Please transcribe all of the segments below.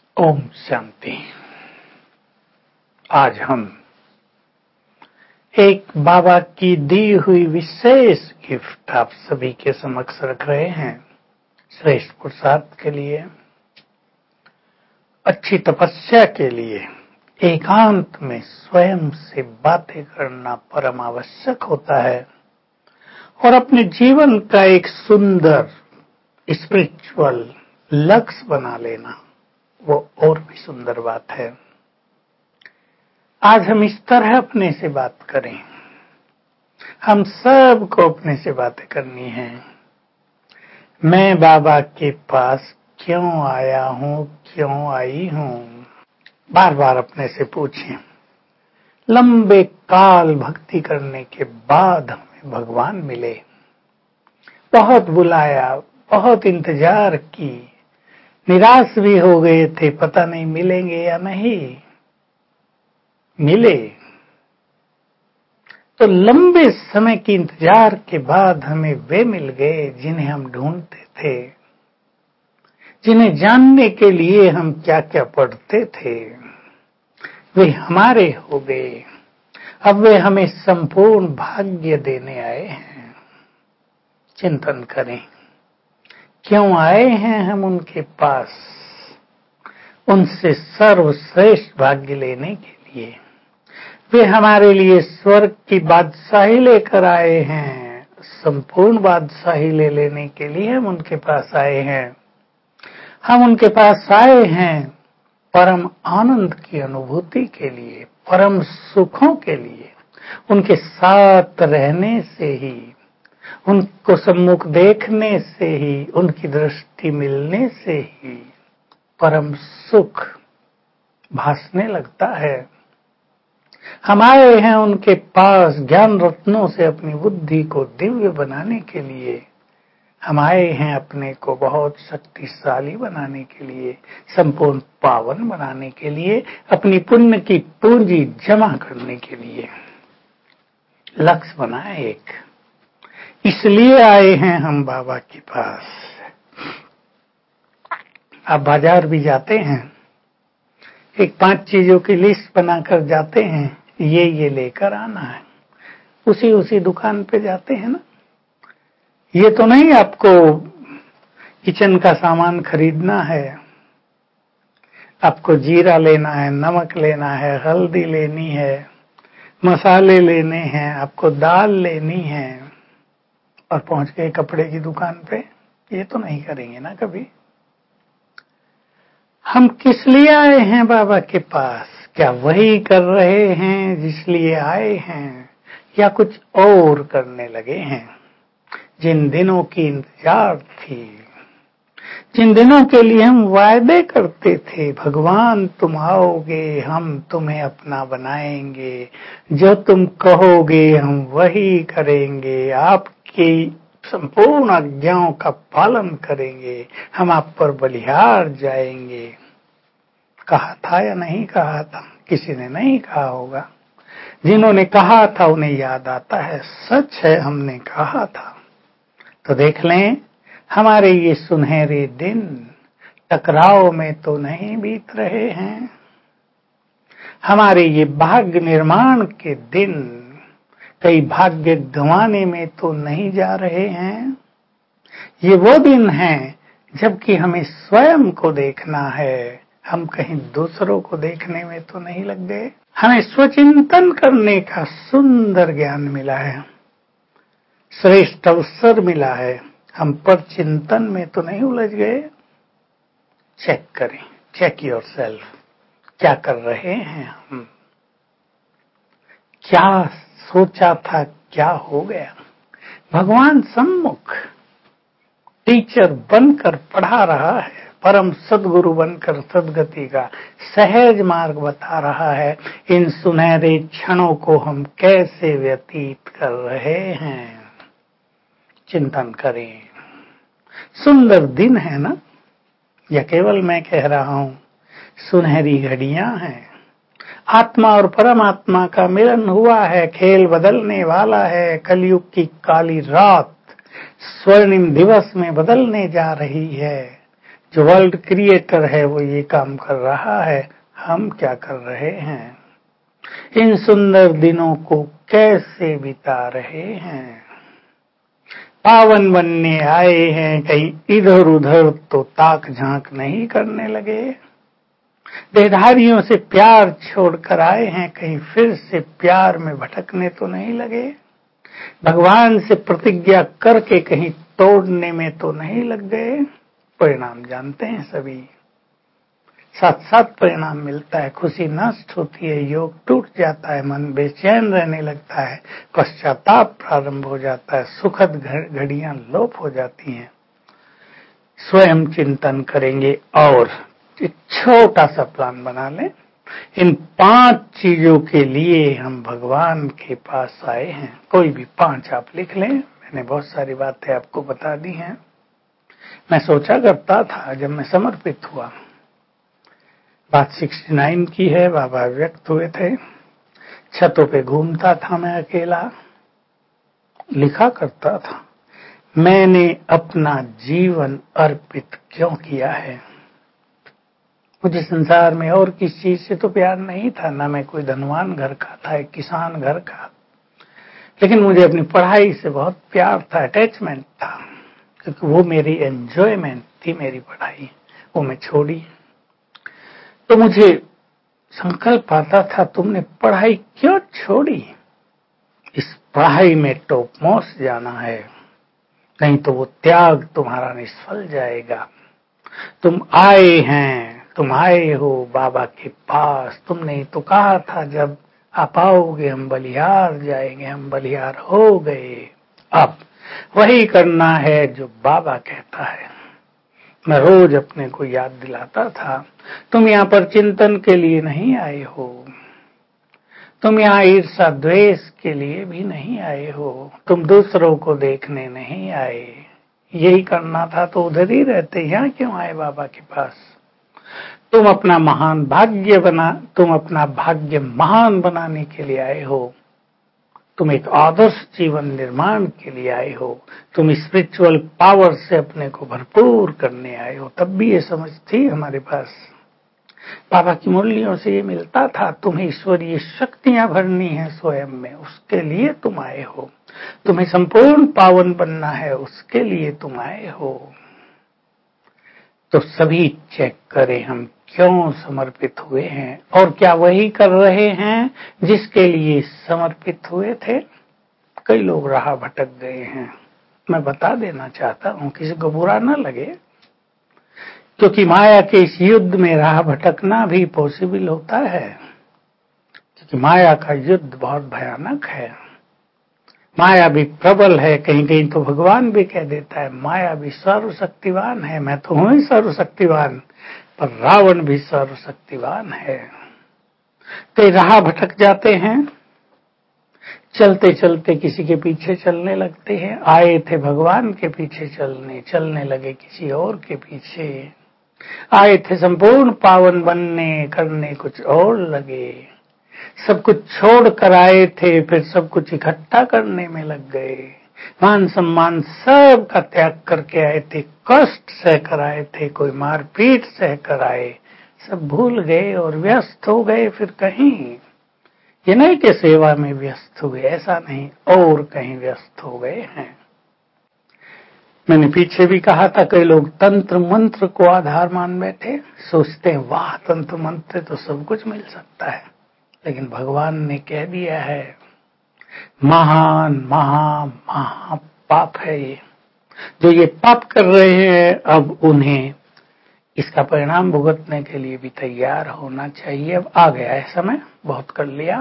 ओम शांति। आज हम एक बाबा की दी हुई विशेष गिफ्ट आप सभी के समक्ष रख रहे हैं। श्रेष्ठ पुरुषार्थ के लिए, अच्छी तपस्या के लिए एकांत में स्वयं से बातें करना परम आवश्यक होता है और अपने जीवन का एक सुंदर स्पिरिचुअल लक्ष्य बना लेना वो और भी सुंदर बात है। आज हम इस तरह अपने से बात करें। हम सब को अपने से बातें करनी है। मैं बाबा के पास क्यों आया हूं, क्यों आई हूं? बार बार अपने से पूछें। लंबे काल भक्ति करने के बाद हमें भगवान मिले। बहुत बुलाया, बहुत इंतजार की, निराश भी हो गए थे, पता नहीं मिलेंगे या नहीं। मिले तो लंबे समय के इंतजार के बाद हमें वे मिल गए जिन्हें हम ढूंढते थे, जिन्हें जानने के लिए हम क्या क्या पढ़ते थे। वे हमारे हो गए। अब वे हमें संपूर्ण भाग्य देने आए हैं। चिंतन करें, क्यों आए हैं हम उनके पास? उनसे सर्वश्रेष्ठ भाग्य लेने के लिए। वे हमारे लिए स्वर्ग की बादशाही लेकर आए हैं। संपूर्ण बादशाही ले लेने के लिए हम उनके पास आए हैं। हम उनके पास आए हैं परम आनंद की अनुभूति के लिए, परम सुखों के लिए। उनके साथ रहने से ही, उनको सम्मुख देखने से ही, उनकी दृष्टि मिलने से ही परम सुख भासने लगता है। हम आए हैं उनके पास ज्ञान रत्नों से अपनी बुद्धि को दिव्य बनाने के लिए। हम आए हैं अपने को बहुत शक्तिशाली बनाने के लिए, संपूर्ण पावन बनाने के लिए, अपनी पुण्य की पूंजी जमा करने के लिए। लक्ष्य बनाए एक, इसलिए आए हैं हम बाबा के पास। आप बाजार भी जाते हैं, एक 5 चीजों की लिस्ट बनाकर जाते हैं, ये लेकर आना है। उसी दुकान पे जाते हैं ना। ये तो नहीं आपको किचन का सामान खरीदना है। आपको जीरा लेना है, नमक लेना है, हल्दी लेनी है, मसाले लेने हैं, आपको दाल लेनी है और पहुंच गए कपड़े की दुकान पे। ये तो नहीं करेंगे ना कभी। हम किस लिए आए हैं बाबा के पास? क्या वही कर रहे हैं जिस लिए आए हैं, या कुछ और करने लगे हैं? जिन दिनों की इंतजार थी, जिन दिनों के लिए हम वायदे करते थे, भगवान तुम आओगे, हम तुम्हें अपना बनाएंगे, जो तुम कहोगे हम वही करेंगे, आपकी संपूर्ण आज्ञाओं का पालन करेंगे, हम आप पर बलिहार जाएंगे। कहा था या नहीं कहा था? किसी ने नहीं कहा होगा। जिन्होंने कहा था उन्हें याद आता है। सच है, हमने कहा था। तो देख लें, हमारे ये सुनहरे दिन टकराव में तो नहीं बीत रहे हैं। हमारे ये भाग्य निर्माण के दिन कई भाग्य गंवाने में तो नहीं जा रहे हैं। ये वो दिन हैं जबकि हमें स्वयं को देखना है। हम कहीं दूसरों को देखने में तो नहीं लग गए। हमें स्वचिंतन करने का सुंदर ज्ञान मिला है, श्रेष्ठ अवसर मिला है। हम पर चिंतन में तो नहीं उलझ गए। चेक करें, चेक योरसेल्फ। क्या कर रहे हैं हम? क्या सोचा था, क्या हो गया? भगवान सम्मुख टीचर बनकर पढ़ा रहा है, परम सद्गुरु बनकर सद्गति का सहज मार्ग बता रहा है। इन सुनहरे क्षणों को हम कैसे व्यतीत कर रहे हैं? चिंतन करें। सुंदर दिन है ना? या केवल मैं कह रहा हूं? सुनहरी घड़ियां हैं। आत्मा और परमात्मा का मिलन हुआ है। खेल बदलने वाला है। कलयुग की काली रात स्वर्णिम दिवस में बदलने जा रही है। जो वर्ल्ड क्रिएटर है वो ये काम कर रहा है, हम क्या कर रहे हैं? इन सुंदर दिनों को कैसे बिता रहे हैं? पावन बनने आए हैं, कहीं इधर उधर तो ताक झांक नहीं करने लगे। देहधारियों से प्यार छोड़कर आए हैं, कहीं फिर से प्यार में भटकने तो नहीं लगे। भगवान से प्रतिज्ञा करके कहीं तोड़ने में तो नहीं लग गए। परिणाम जानते हैं सभी, साथ साथ परिणाम मिलता है। खुशी नष्ट होती है, योग टूट जाता है, मन बेचैन रहने लगता है, पश्चाताप प्रारंभ हो जाता है, सुखद घड़ियां लोप हो जाती हैं। स्वयं चिंतन करेंगे और एक छोटा सा प्लान बना लें। इन 5 चीजों के लिए हम भगवान के पास आए हैं। कोई भी 5 आप लिख लें। मैंने बहुत सारी बातें आपको बता दी हैं। मैं सोचा करता था जब मैं समर्पित हुआ, बात 69 की है, बाबा व्यक्त हुए थे। छतों पे घूमता था मैं अकेला, लिखा करता था, मैंने अपना जीवन अर्पित क्यों किया है। मुझे संसार में और किस चीज से तो प्यार नहीं था, ना मैं कोई धनवान घर का था, एक किसान घर का, लेकिन मुझे अपनी पढ़ाई से बहुत प्यार था, अटैचमेंट था, क्योंकि वो मेरी एंजॉयमेंट थी, मेरी पढ़ाई, वो मैं छोड़ी। तो मुझे संकल्प आता था, तुमने पढ़ाई क्यों छोड़ी? इस पढ़ाई में टॉप मोस्ट जाना है, नहीं तो वो त्याग तुम्हारा निष्फल जाएगा। तुम आए हैं, तुम आए हो बाबा के पास। तुमने ही तो कहा था जब आप आओगे हम बलिहार जाएंगे, हम बलिहार हो गए। अब वही करना है जो बाबा कहता है। मैं रोज अपने को याद दिलाता था, तुम यहाँ पर चिंतन के लिए नहीं आए हो, तुम यहाँ ईर्षा द्वेष के लिए भी नहीं आए हो, तुम दूसरों को देखने नहीं आए। यही करना था तो उधर ही रहते, यहाँ क्यों आए बाबा के पास? तुम अपना भाग्य महान बनाने के लिए आए हो, तुम एक आदर्श जीवन निर्माण के लिए आए हो, तुम स्पिरिचुअल पावर से अपने को भरपूर करने आए हो। तब भी ये समझ थी हमारे पास, बाबा की मुरलियों से ये मिलता था, तुम्हें ईश्वरीय शक्तियां भरनी है स्वयं में, उसके लिए तुम आए हो। तुम्हें संपूर्ण पावन बनना है, उसके लिए तुम आए हो। तो सभी चेक करें हम क्यों समर्पित हुए हैं, और क्या वही कर रहे हैं जिसके लिए समर्पित हुए थे? कई लोग राह भटक गए हैं। मैं बता देना चाहता हूं, किसी को बुरा ना लगे, क्योंकि माया के इस युद्ध में राह भटकना भी पॉसिबल होता है, क्योंकि माया का युद्ध बहुत भयानक है। माया भी प्रबल है, कहीं कहीं तो भगवान भी कह देता है माया भी सर्वशक्तिवान है। मैं तो हूं ही सर्वशक्तिवान, पर रावण भी सर्वशक्तिवान है। तो राह भटक जाते हैं, चलते चलते किसी के पीछे चलने लगते हैं। आए थे भगवान के पीछे चलने, चलने लगे किसी और के पीछे। आए थे संपूर्ण पावन बनने, करने कुछ और लगे। सब कुछ छोड़ कर आए थे, फिर सब कुछ इकट्ठा करने में लग गए। मान सम्मान सब का त्याग करके आए थे, कष्ट सह कर आए थे, कोई मारपीट सह कर आए, सब भूल गए और व्यस्त हो गए। फिर कहीं ये नहीं कि सेवा में व्यस्त हुए, ऐसा नहीं, और कहीं व्यस्त हो गए हैं। मैंने पीछे भी कहा था, कई लोग तंत्र मंत्र को आधार मान बैठे, सोचते हैं वाह तंत्र मंत्र तो सब कुछ मिल सकता है, लेकिन भगवान ने कह दिया है महान महा पाप है ये। जो ये पाप कर रहे हैं, अब उन्हें इसका परिणाम भुगतने के लिए भी तैयार होना चाहिए। अब आ गया है समय, बहुत कर लिया।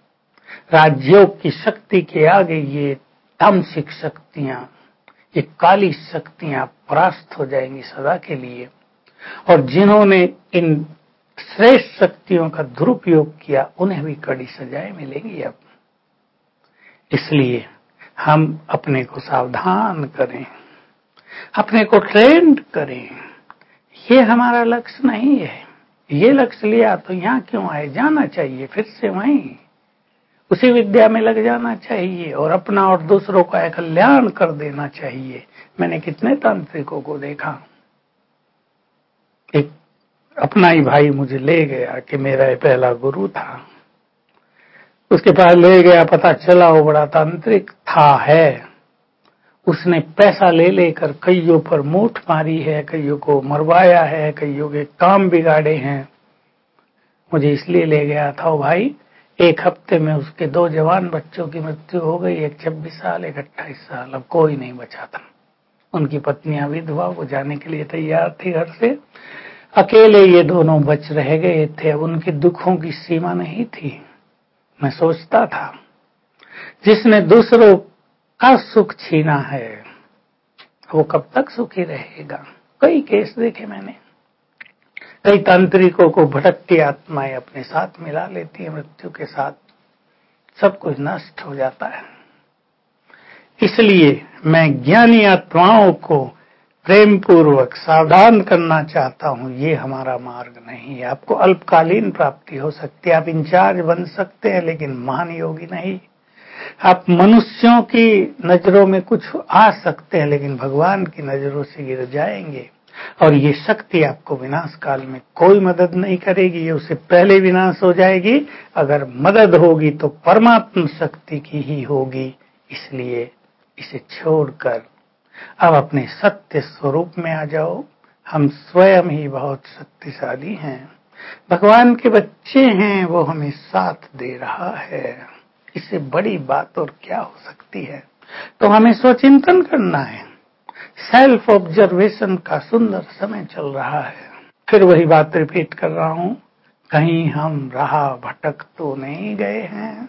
राजयोग की शक्ति के आगे ये तामसिक शक्तियां, ये काली शक्तियां परास्त हो जाएंगी सदा के लिए। और जिन्होंने इन श्रेष्ठ शक्तियों का दुरुपयोग किया, उन्हें भी कड़ी सजाएं मिलेंगी। अब इसलिए हम अपने को सावधान करें, अपने को ट्रेंड करें। ये हमारा लक्ष्य नहीं है। ये लक्ष्य लिया तो यहाँ क्यों आए? जाना चाहिए फिर से वहीं उसी विद्या में लग जाना चाहिए और अपना और दूसरों का कल्याण कर देना चाहिए। मैंने कितने तांत्रिकों को देखा, एक अपना ही भाई मुझे ले गया कि मेरा ये पहला गुरु था। उसके पास ले गया, पता चला वो बड़ा तांत्रिक था है। उसने पैसा ले लेकर कईयों पर मूठ मारी है, कईयों को मरवाया है, कईयों के काम बिगाड़े हैं। मुझे इसलिए ले गया था वो भाई। 1 हफ्ते में उसके 2 जवान बच्चों की मृत्यु हो गई, एक 26 साल, एक 28 साल। अब कोई नहीं बचा था। उनकी पत्नियां विधवा, वो जाने के लिए तैयार थी घर से। अकेले ये दोनों बच रह गए थे। अब उनके दुखों की सीमा नहीं थी। मैं सोचता था, जिसने दूसरों का सुख छीना है वो कब तक सुखी रहेगा। कई केस देखे मैंने। कई तांत्रिकों को भटकती आत्माएं अपने साथ मिला लेती है, मृत्यु के साथ सब कुछ नष्ट हो जाता है। इसलिए मैं ज्ञानी आत्माओं को प्रेम पूर्वक सावधान करना चाहता हूं, ये हमारा मार्ग नहीं है। आपको अल्पकालीन प्राप्ति हो सकती है, आप इंचार्ज बन सकते हैं, लेकिन महान योगी नहीं। आप मनुष्यों की नजरों में कुछ आ सकते हैं, लेकिन भगवान की नजरों से गिर जाएंगे। और ये शक्ति आपको विनाश काल में कोई मदद नहीं करेगी, ये उससे पहले विनाश हो जाएगी। अगर मदद होगी तो परमात्मा शक्ति की ही होगी। इसलिए इसे छोड़कर अब अपने सत्य स्वरूप में आ जाओ। हम स्वयं ही बहुत शक्तिशाली हैं। भगवान के बच्चे हैं, वो हमें साथ दे रहा है। इससे बड़ी बात और क्या हो सकती है। तो हमें स्वचिंतन करना है। सेल्फ ऑब्जर्वेशन का सुंदर समय चल रहा है। फिर वही बात रिपीट कर रहा हूं, कहीं हम राह भटक तो नहीं गए हैं।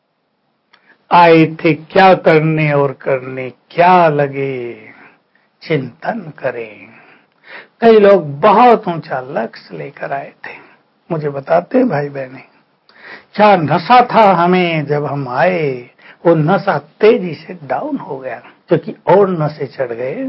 आए थे क्या करने और करने क्या लगे, चिंतन करें। कई लोग बहुत ऊंचा लक्ष्य लेकर आए थे। मुझे बताते हैं भाई बहने, क्या नशा था हमें जब हम आए। वो नशा तेजी से डाउन हो गया, क्योंकि और नशे चढ़ गए।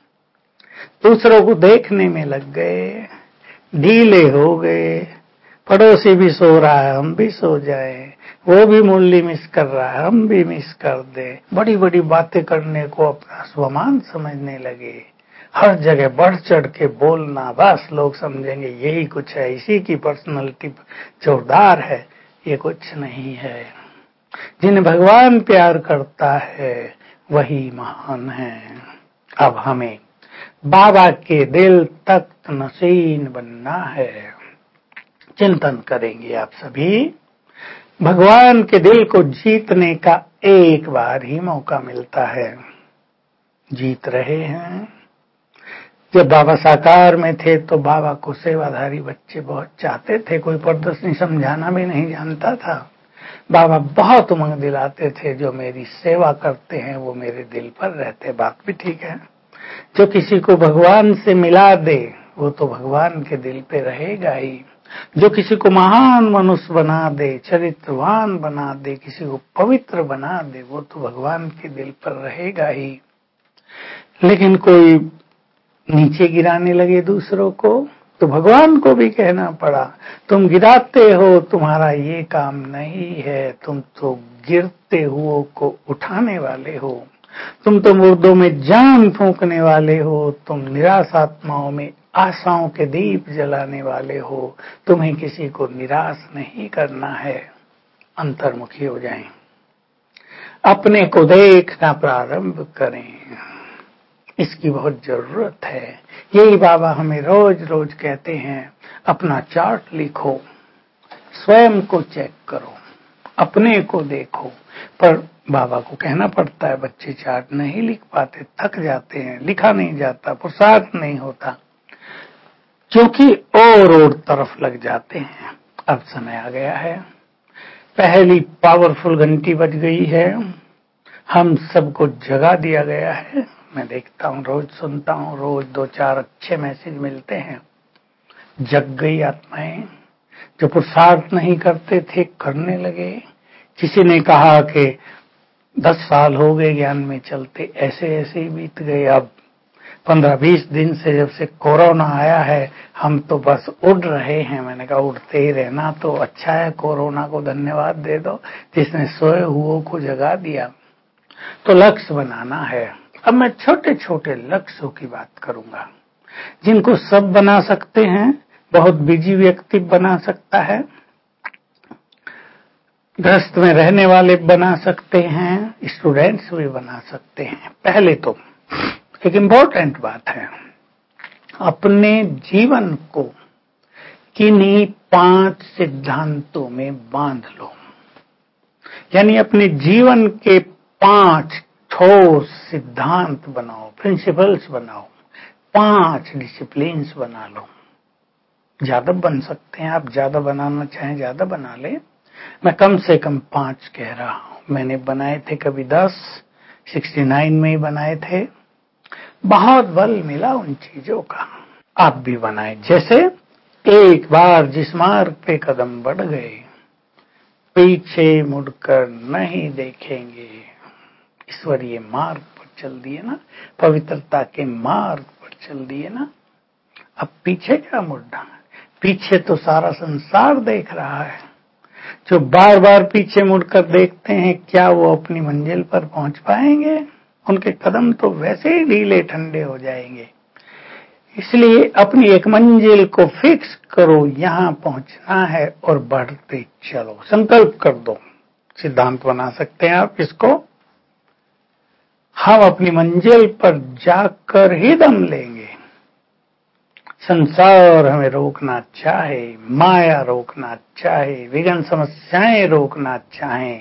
दूसरों को देखने में लग गए, ढीले हो गए। पड़ोसी भी सो रहा है, हम भी सो जाए। वो भी मुरली मिस कर रहा है, हम भी मिस कर दे। बड़ी बड़ी बातें करने को अपना स्वमान समझने लगे। हर जगह बढ़ चढ़ के बोलना, बस लोग समझेंगे यही कुछ है, इसी की पर्सनालिटी जोरदार है। ये कुछ नहीं है। जिन्हें भगवान प्यार करता है वही महान है। अब हमें बाबा के दिल तख्त नशीन बनना है। चिंतन करेंगे आप सभी। भगवान के दिल को जीतने का एक बार ही मौका मिलता है। जीत रहे हैं। जब बाबा साकार में थे तो बाबा को सेवाधारी बच्चे बहुत चाहते थे। कोई प्रदर्शनी समझाना भी नहीं जानता था। बाबा बहुत उमंग दिलाते थे, जो मेरी सेवा करते हैं वो मेरे दिल पर रहते। बात भी ठीक है। जो किसी को भगवान से मिला दे वो तो भगवान के दिल पे रहेगा ही। जो किसी को महान मनुष्य बना दे, चरित्रवान बना दे, किसी को पवित्र बना दे, वो तो भगवान के दिल पर रहेगा ही। लेकिन कोई नीचे गिराने लगे दूसरों को, तो भगवान को भी कहना पड़ा, तुम गिराते हो, तुम्हारा ये काम नहीं है। तुम तो गिरते हुओं को उठाने वाले हो। तुम तो मुर्दों में जान फूंकने वाले हो। तुम निराश आत्माओं में आशाओं के दीप जलाने वाले हो। तुम्हें किसी को निराश नहीं करना है। अंतर्मुखी हो जाएं, अपने को देखना प्रारंभ करें। इसकी बहुत जरूरत है। यही बाबा हमें रोज रोज कहते हैं, अपना चार्ट लिखो, स्वयं को चेक करो, अपने को देखो। पर बाबा को कहना पड़ता है, बच्चे चार्ट नहीं लिख पाते, थक जाते हैं, लिखा नहीं जाता, पुरुषार्थ नहीं होता, क्योंकि और तरफ लग जाते हैं। अब समय आ गया है, पहली पावरफुल घंटी बज गई है, हम सबको जगा दिया गया है। मैं देखता हूँ, रोज सुनता हूँ, रोज 2-4 अच्छे मैसेज मिलते हैं। जग गई आत्माएं, जो पुरुषार्थ नहीं करते थे करने लगे। किसी ने कहा कि 10 साल हो गए ज्ञान में चलते, ऐसे ऐसे ही बीत गए। अब 15-20 दिन से जब से कोरोना आया है, हम तो बस उड़ रहे हैं। मैंने कहा उड़ते ही रहना तो अच्छा है, कोरोना को धन्यवाद दे दो जिसने सोए हुओं को जगा दिया। तो लक्ष्य बनाना है। अब मैं छोटे छोटे लक्ष्यों की बात करूंगा। जिनको सब बना सकते हैं, बहुत बिजी व्यक्ति बना सकता है, गृहस्थ में रहने वाले बना सकते हैं, स्टूडेंट्स भी बना सकते हैं। पहले तो एक इम्पोर्टेंट बात है, अपने जीवन को किन्हीं 5 सिद्धांतों में बांध लो। यानी अपने जीवन के 5 ठोस सिद्धांत बनाओ, प्रिंसिपल्स बनाओ, 5 डिसिप्लिन्स बना लो। ज्यादा बन सकते हैं आप, ज्यादा बनाना चाहें ज्यादा बना ले। मैं कम से कम 5 कह रहा हूं। मैंने बनाए थे कभी 10, 69 में ही बनाए थे। बहुत बल मिला उन चीजों का। आप भी बनाए। जैसे एक बार जिस मार्ग पे कदम बढ़ गए, पीछे मुड़कर नहीं देखेंगे। ईश्वरीय मार्ग पर चल दिए ना, पवित्रता के मार्ग पर चल दिए ना, अब पीछे क्या मुड़ना? पीछे तो सारा संसार देख रहा है। जो बार बार पीछे मुड़कर देखते हैं, क्या वो अपनी मंजिल पर पहुंच पाएंगे? उनके कदम तो वैसे ही ढीले ठंडे हो जाएंगे। इसलिए अपनी एक मंजिल को फिक्स करो, यहां पहुंचना है और बढ़ते चलो। संकल्प कर दो। सिद्धांत बना सकते हैं आप इसको। हम अपनी मंजिल पर जाकर ही दम लेंगे। संसार हमें रोकना चाहे, माया रोकना चाहे, विघ्न समस्याएं रोकना चाहे,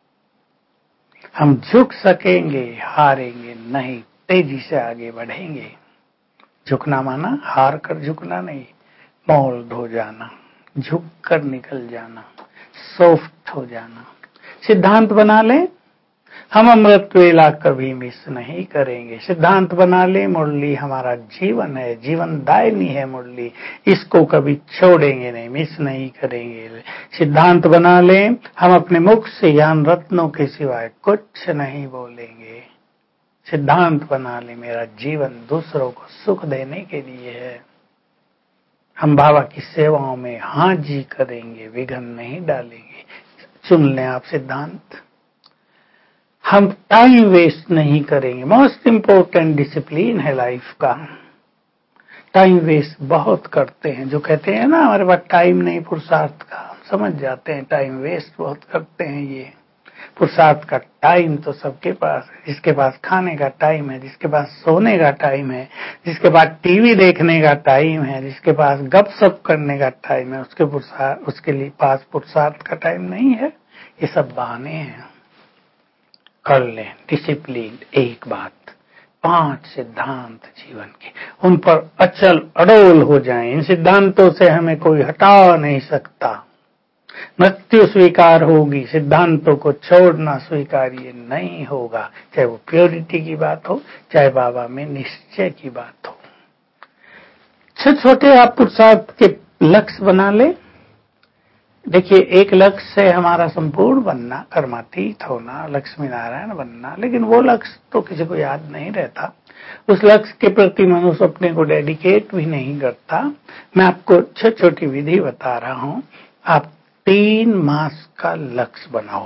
हम झुक सकेंगे, हारेंगे नहीं, तेजी से आगे बढ़ेंगे। झुकना माना हार कर झुकना नहीं, मोल्ड हो जाना, झुक कर निकल जाना, सॉफ्ट हो जाना। सिद्धांत बना ले, हम अमृत वेला कभी मिस नहीं करेंगे। सिद्धांत बना ले, मुरली हमारा जीवन है, जीवन दायनी है मुरली, इसको कभी छोड़ेंगे नहीं, मिस नहीं करेंगे। सिद्धांत बना ले, हम अपने मुख से ज्ञान रत्नों के सिवाय कुछ नहीं बोलेंगे। सिद्धांत बना ले, मेरा जीवन दूसरों को सुख देने के लिए है। हम बाबा की सेवाओं में हाजी करेंगे, विघ्न नहीं डालेंगे। सुन लें आप सिद्धांत। हम टाइम वेस्ट नहीं करेंगे। मोस्ट इंपोर्टेंट डिसिप्लिन है लाइफ का। टाइम वेस्ट बहुत करते हैं। जो कहते हैं ना हमारे पास टाइम नहीं पुरुषार्थ का, हम समझ जाते हैं टाइम वेस्ट बहुत करते हैं। ये पुरुषार्थ का टाइम तो सबके पास है। जिसके पास खाने का टाइम है, जिसके पास सोने का टाइम है, जिसके पास टीवी देखने का टाइम है, जिसके पास गपशप करने का टाइम है, उसके लिए पास पुरुषार्थ का टाइम नहीं है। ये सब बहाने हैं। कर लें डिसिप्लिन। एक बात, 5 सिद्धांत जीवन के, उन पर अचल अडोल हो जाएं। इन सिद्धांतों से हमें कोई हटा नहीं सकता। मृत्यु स्वीकार होगी, सिद्धांतों को छोड़ना स्वीकार्य नहीं होगा। चाहे वो प्योरिटी की बात हो, चाहे बाबा में निश्चय की बात हो। छोटे छोटे आप पुरुषार्थ के लक्ष्य बना ले। देखिए, एक लक्ष्य है हमारा संपूर्ण बनना, कर्मातीत होना, लक्ष्मी नारायण बनना, लेकिन वो लक्ष्य तो किसी को याद नहीं रहता। उस लक्ष्य के प्रति मनुष्य अपने को डेडिकेट भी नहीं करता। मैं आपको छोटी छोटी विधि बता रहा हूं। आप 3 मास का लक्ष्य बनाओ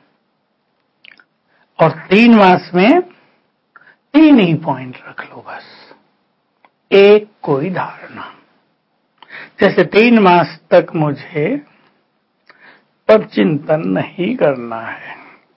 और 3 मास में 3 ही पॉइंट रख लो बस। एक कोई धारणा, जैसे 3 मास तक मुझे पर चिंतन नहीं करना है,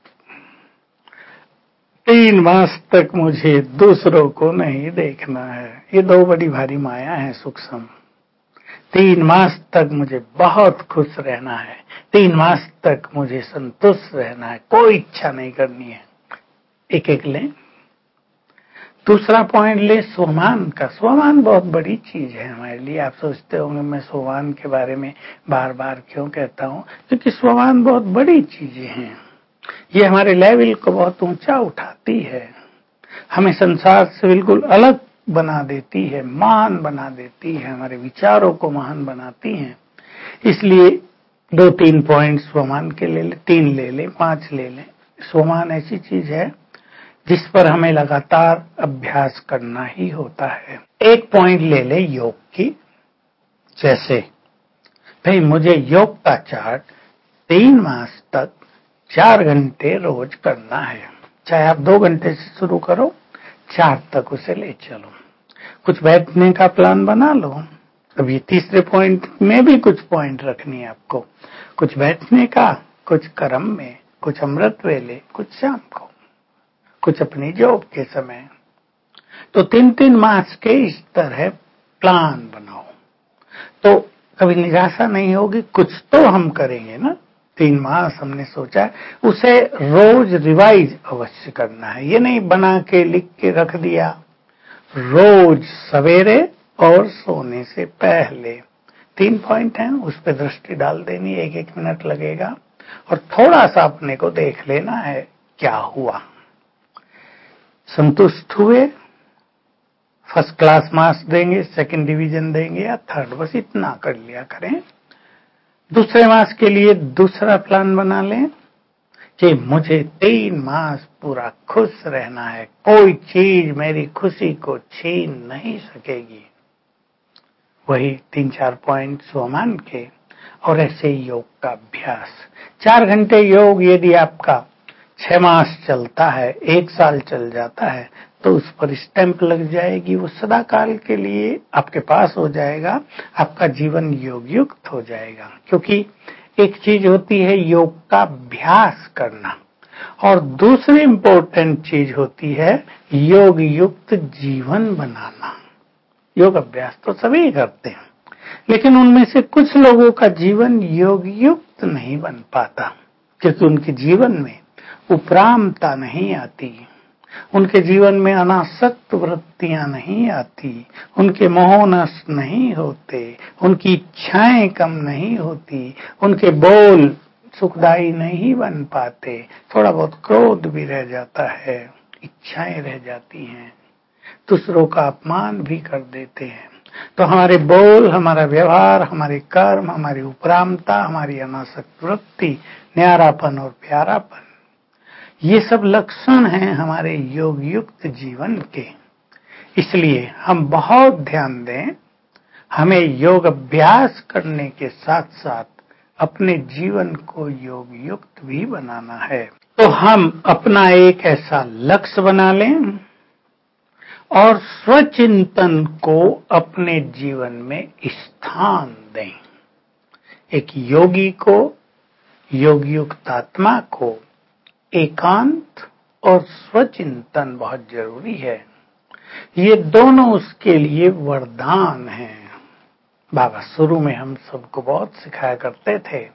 3 मास तक मुझे दूसरों को नहीं देखना है। ये 2 बड़ी भारी माया है सूक्ष्म। 3 मास तक मुझे बहुत खुश रहना है, 3 मास तक मुझे संतुष्ट रहना है, कोई इच्छा नहीं करनी है। एक एक लें। दूसरा पॉइंट ले स्वमान का। स्वमान बहुत बड़ी चीज है हमारे लिए। आप सोचते होंगे मैं स्वमान के बारे में बार बार क्यों कहता हूं, क्योंकि स्वमान बहुत बड़ी चीजें हैं। ये हमारे लेवल को बहुत ऊंचा उठाती है, हमें संसार से बिल्कुल अलग बना देती है, महान बना देती है, हमारे विचारों को महान बनाती है। इसलिए 2-3 पॉइंट स्वमान के ले ले, 3 ले ले, 5 ले ले। स्वमान ऐसी चीज है जिस पर हमें लगातार अभ्यास करना ही होता है। एक पॉइंट ले ले योग की। जैसे भाई मुझे योग का चार्ट 3 मास तक 4 घंटे रोज करना है। चाहे आप 2 घंटे से शुरू करो, 4 तक उसे ले चलो। कुछ बैठने का प्लान बना लो। अब ये तीसरे पॉइंट में भी कुछ पॉइंट रखनी है आपको। कुछ बैठने का, कुछ कर्म में, कुछ अमृत वेले, कुछ शाम को, कुछ अपनी जॉब के समय। तो 3-3 मास के इस तरह प्लान बनाओ, तो कभी निराशा नहीं होगी। कुछ तो हम करेंगे ना। 3 मास हमने सोचा है, उसे रोज रिवाइज अवश्य करना है। ये नहीं बना के लिख के रख दिया। रोज सवेरे और सोने से पहले 3 पॉइंट हैं, उस पर दृष्टि डाल देनी, 1-1 मिनट लगेगा और थोड़ा सा अपने को देख लेना है क्या हुआ। संतुष्ट हुए, फर्स्ट क्लास मार्क्स देंगे, सेकंड डिवीजन देंगे या थर्ड, बस इतना कर लिया करें। दूसरे मास के लिए दूसरा प्लान बना लें कि मुझे 3 मास पूरा खुश रहना है, कोई चीज मेरी खुशी को छीन नहीं सकेगी। वही 3-4 पॉइंट स्वमान के, और ऐसे योग का अभ्यास 4 घंटे योग यदि आपका 6 मास चलता है, 1 साल चल जाता है, तो उस पर स्टैंप लग जाएगी। वो सदा काल के लिए आपके पास हो जाएगा, आपका जीवन योग युक्त हो जाएगा। क्योंकि एक चीज होती है योग का अभ्यास करना, और दूसरी इंपॉर्टेंट चीज होती है योग युक्त जीवन बनाना। योग अभ्यास तो सभी करते हैं, लेकिन उनमें से कुछ लोगों का जीवन योग युक्त नहीं बन पाता, क्योंकि उनके जीवन में उपरामता नहीं आती, उनके जीवन में अनासक्त वृत्तियां नहीं आती, उनके मोह नष्ट नहीं होते, उनकी इच्छाएं कम नहीं होती, उनके बोल सुखदायी नहीं बन पाते, थोड़ा बहुत क्रोध भी रह जाता है, इच्छाएं रह जाती हैं, दूसरों का अपमान भी कर देते हैं। तो हमारे बोल, हमारा व्यवहार, हमारे कर्म, हमारी उपरामता, हमारी अनासक्त वृत्ति, न्यारापन और प्यारापन, ये सब लक्षण हैं हमारे योग युक्त जीवन के। इसलिए हम बहुत ध्यान दें, हमें योग अभ्यास करने के साथ साथ अपने जीवन को योग युक्त भी बनाना है। तो हम अपना एक ऐसा लक्ष्य बना लें और स्वचिंतन को अपने जीवन में स्थान दें। एक योगी को, योग युक्त आत्मा को एकांत और स्वचिंतन बहुत जरूरी है। ये दोनों उसके लिए वरदान हैं। बाबा शुरू में हम सबको बहुत सिखाया करते थे,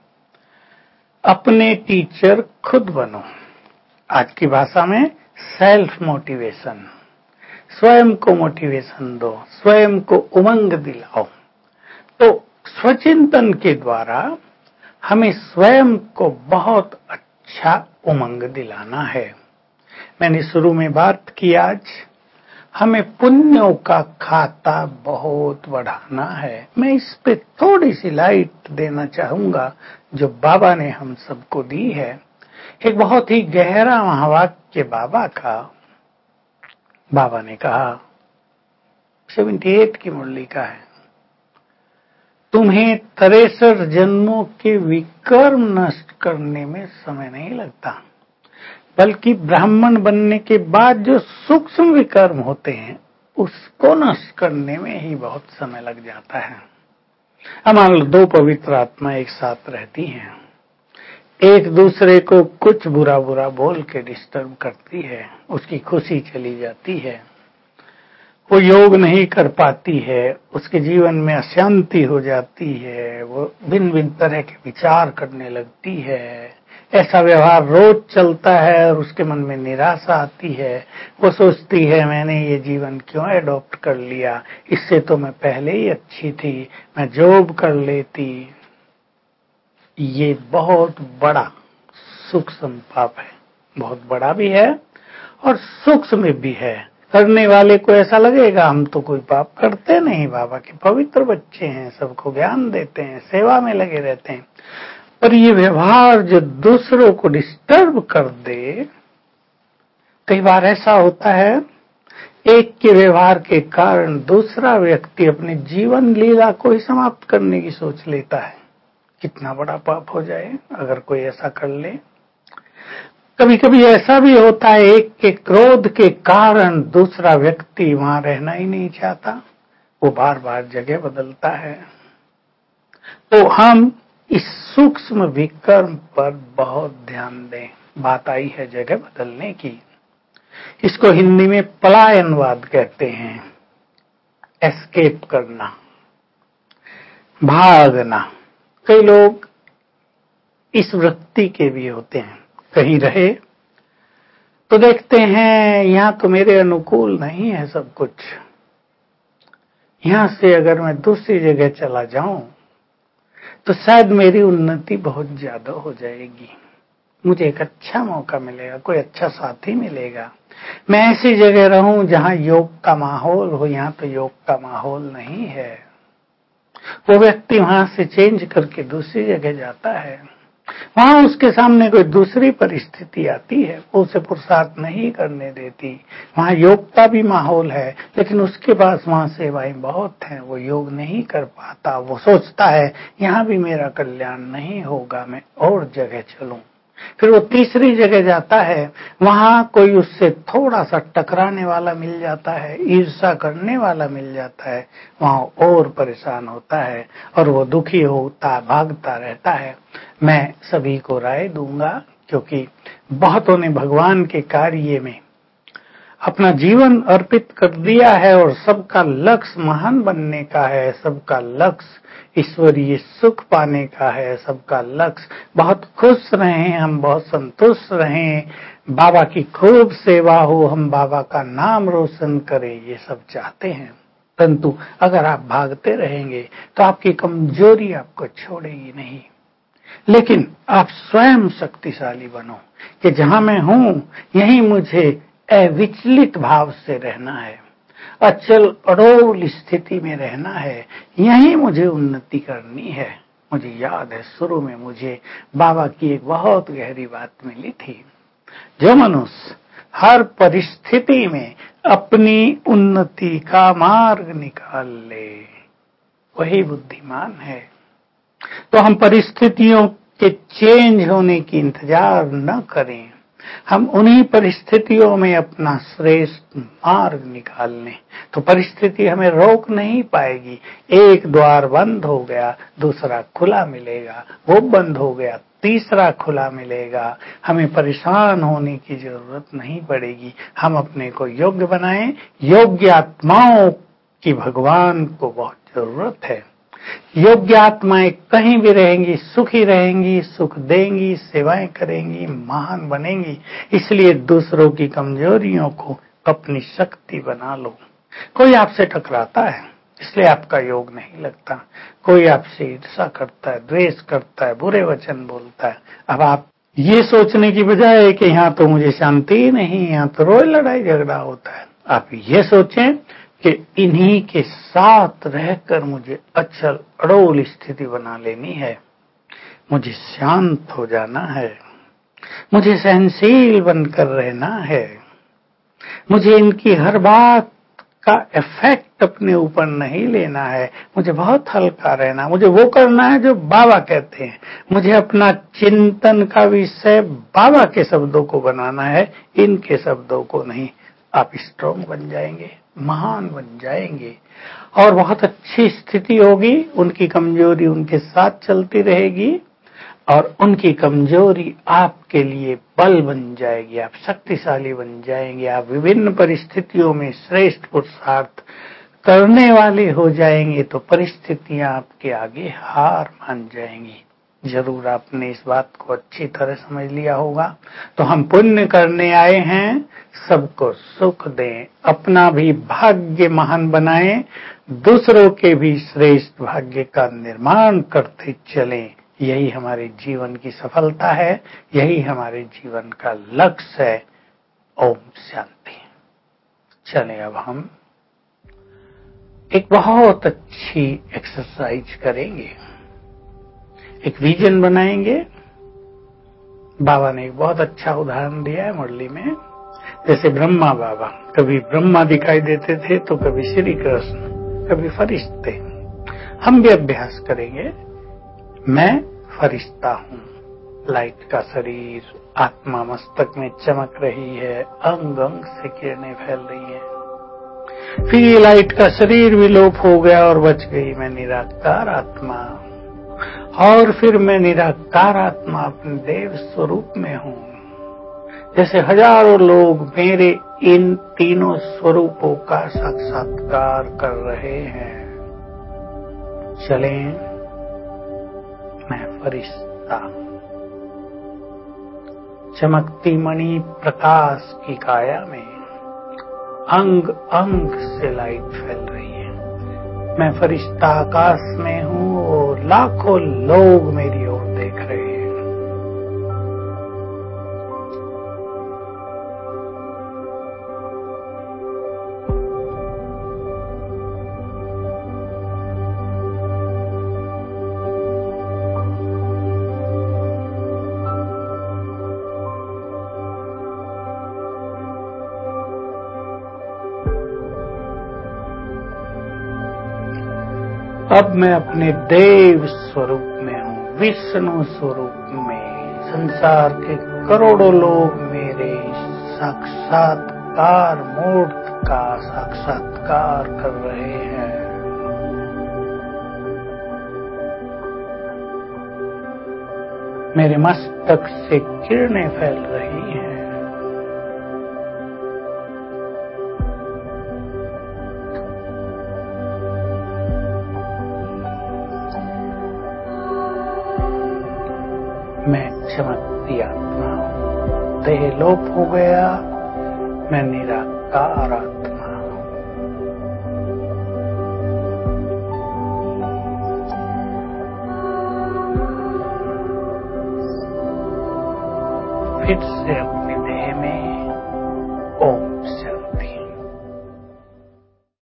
अपने टीचर खुद बनो। आज की भाषा में सेल्फ मोटिवेशन, स्वयं को मोटिवेशन दो, स्वयं को उमंग दिलाओ। तो स्वचिंतन के द्वारा हमें स्वयं को बहुत अच्छा उमंग दिलाना है। मैंने शुरू में बात की, आज हमें पुण्यों का खाता बहुत बढ़ाना है। मैं इस पे थोड़ी सी लाइट देना चाहूंगा जो बाबा ने हम सबको दी है। एक बहुत ही गहरा महावाक्य बाबा का। बाबा ने कहा, 78 की मुरली का है, तुम्हें 63 जन्मों के विकर्म नष्ट करने में समय नहीं लगता, बल्कि ब्राह्मण बनने के बाद जो सूक्ष्म विकर्म होते हैं उसको नष्ट करने में ही बहुत समय लग जाता है। अब मान लो 2 पवित्र आत्मा एक साथ रहती हैं, एक दूसरे को कुछ बुरा बुरा बोल के डिस्टर्ब करती है, उसकी खुशी चली जाती है, वो योग नहीं कर पाती है, उसके जीवन में अशांति हो जाती है, वो भिन्न भिन्न तरह के विचार करने लगती है, ऐसा व्यवहार रोज चलता है और उसके मन में निराशा आती है। वो सोचती है मैंने ये जीवन क्यों एडॉप्ट कर लिया, इससे तो मैं पहले ही अच्छी थी, मैं जॉब कर लेती। ये बहुत बड़ा सूक्ष्म पाप है, बहुत बड़ा भी है और सूक्ष्म भी है। करने वाले को ऐसा लगेगा हम तो कोई पाप करते नहीं, बाबा के पवित्र बच्चे हैं, सबको ज्ञान देते हैं, सेवा में लगे रहते हैं। पर ये व्यवहार जो दूसरों को डिस्टर्ब कर दे, कई बार ऐसा होता है एक के व्यवहार के कारण दूसरा व्यक्ति अपने जीवन लीला को ही समाप्त करने की सोच लेता है। कितना बड़ा पाप हो जाए अगर कोई ऐसा कर ले। कभी कभी ऐसा भी होता है एक के क्रोध के कारण दूसरा व्यक्ति वहां रहना ही नहीं चाहता, वो बार बार जगह बदलता है। तो हम इस सूक्ष्म विकर्म पर बहुत ध्यान दें। बात आई है जगह बदलने की। इसको हिंदी में पलायनवाद कहते हैं। एस्केप करना, भागना। कई लोग इस वृत्ति के भी होते हैं। कहीं रहे तो देखते हैं यहां तो मेरे अनुकूल नहीं है सब कुछ, यहां से अगर मैं दूसरी जगह चला जाऊं तो शायद मेरी उन्नति बहुत ज्यादा हो जाएगी, मुझे एक अच्छा मौका मिलेगा, कोई अच्छा साथी मिलेगा। मैं ऐसी जगह रहूं जहां योग का माहौल हो, यहां तो योग का माहौल नहीं है। वो व्यक्ति वहां से चेंज करके दूसरी जगह जाता है। वहां उसके सामने कोई दूसरी परिस्थिति आती है, वो उसे पुरुषार्थ नहीं करने देती। वहां योग का भी माहौल है, लेकिन उसके पास वहां सेवाएं बहुत हैं, वो योग नहीं कर पाता। वो सोचता है यहां भी मेरा कल्याण नहीं होगा, मैं और जगह चलूं। फिर वो तीसरी जगह जाता है, वहां कोई उससे थोड़ा सा टकराने वाला मिल जाता है, ईर्ष्या करने वाला मिल जाता है, वहां और परेशान होता है और वो दुखी होता, भागता रहता है। मैं सभी को राय दूंगा, क्योंकि बहुतों ने भगवान के कार्य में अपना जीवन अर्पित कर दिया है और सबका लक्ष्य महान बनने का है, सबका लक्ष्य ईश्वरीय सुख पाने का है, सबका लक्ष्य बहुत खुश रहें, हम बहुत संतुष्ट रहें, बाबा की खूब सेवा हो, हम बाबा का नाम रोशन करें, ये सब चाहते हैं। परंतु अगर आप भागते रहेंगे तो आपकी कमजोरी आपको छोड़ेगी नहीं। लेकिन आप स्वयं शक्तिशाली बनो कि जहां मैं हूं यहीं मुझे अविचलित भाव से रहना है, अचल अडोल स्थिति में रहना है, यहीं मुझे उन्नति करनी है। मुझे याद है शुरू में मुझे बाबा की एक बहुत गहरी बात मिली थी, जो मनुष्य हर परिस्थिति में अपनी उन्नति का मार्ग निकाल ले वही बुद्धिमान है। तो हम परिस्थितियों के चेंज होने की इंतजार न करें, हम उन्हीं परिस्थितियों में अपना श्रेष्ठ मार्ग निकाल लें, तो परिस्थिति हमें रोक नहीं पाएगी। एक द्वार बंद हो गया, दूसरा खुला मिलेगा, वो बंद हो गया, तीसरा खुला मिलेगा। हमें परेशान होने की जरूरत नहीं पड़ेगी। हम अपने को योग्य बनाएं। योग्य आत्माओं की भगवान को बहुत जरूरत है। योग्य आत्माएं कहीं भी रहेंगी, सुखी रहेंगी, सुख देंगी, सेवाएं करेंगी, महान बनेंगी। इसलिए दूसरों की कमजोरियों को अपनी शक्ति बना लो। कोई आपसे टकराता है इसलिए आपका योग नहीं लगता, कोई आपसे ईर्ष्या करता है, द्वेष करता है, बुरे वचन बोलता है। अब आप ये सोचने की बजाय कि यहाँ तो मुझे शांति ही नहीं, यहाँ तो रोज लड़ाई झगड़ा होता है, आप ये सोचें कि इन्हीं के साथ रहकर मुझे अचल अडोल स्थिति बना लेनी है, मुझे शांत हो जाना है, मुझे सहनशील बनकर रहना है, मुझे इनकी हर बात का इफेक्ट अपने ऊपर नहीं लेना है, मुझे बहुत हल्का रहना, मुझे वो करना है जो बाबा कहते हैं, मुझे अपना चिंतन का विषय बाबा के शब्दों को बनाना है, इनके शब्दों को नहीं। आप स्ट्रांग बन जाएंगे, महान बन जाएंगे और बहुत अच्छी स्थिति होगी। उनकी कमजोरी उनके साथ चलती रहेगी और उनकी कमजोरी आपके लिए बल बन जाएगी, आप शक्तिशाली बन जाएंगे, आप विभिन्न परिस्थितियों में श्रेष्ठ पुरुषार्थ करने वाले हो जाएंगे, तो परिस्थितियां आपके आगे हार मान जाएंगी। जरूर आपने इस बात को अच्छी तरह समझ लिया होगा। तो हम पुण्य करने आए हैं, सबको सुख दें, अपना भी भाग्य महान बनाएं, दूसरों के भी श्रेष्ठ भाग्य का निर्माण करते चलें। यही हमारे जीवन की सफलता है, यही हमारे जीवन का लक्ष्य है। ओम शांति। चलें अब हम एक बहुत अच्छी एक्सरसाइज करेंगे, एक विजन बनाएंगे। बाबा ने एक बहुत अच्छा उदाहरण दिया है मुरली में, जैसे ब्रह्मा बाबा, कभी ब्रह्मा दिखाई देते थे तो कभी श्री कृष्ण, कभी फरिश्ते। हम भी अभ्यास करेंगे, मैं फरिश्ता हूं, लाइट का शरीर, आत्मा मस्तक में चमक रही है, अंग अंग से किरणें फैल रही है। फिर ये लाइट का शरीर विलोप हो गया और बच गई मैं निराकार आत्मा। और फिर मैं निराकार आत्मा अपने देव स्वरूप में हूं। जैसे हजारों लोग मेरे इन तीनों स्वरूपों का साक्षात्कार कर रहे हैं। चलें, मैं फरिश्ता, चमकती मणि प्रकाश की काया में अंग अंग से लाइट फैल रही है। मैं फरिश्ता आकाश में हूं और लाखों लोग मेरी ओर देख रहे हैं। अब मैं अपने देव स्वरूप में हूं, विष्णु स्वरूप में। संसार के करोड़ों लोग मेरे साक्षात्कार मूर्त का साक्षात्कार कर रहे हैं। मेरे मस्तक से किरणें फैल रही हैं। मैं चमकती आत्मा हूं, देह लोप हो गया, मैं निराकार आत्मा हूं। फिर से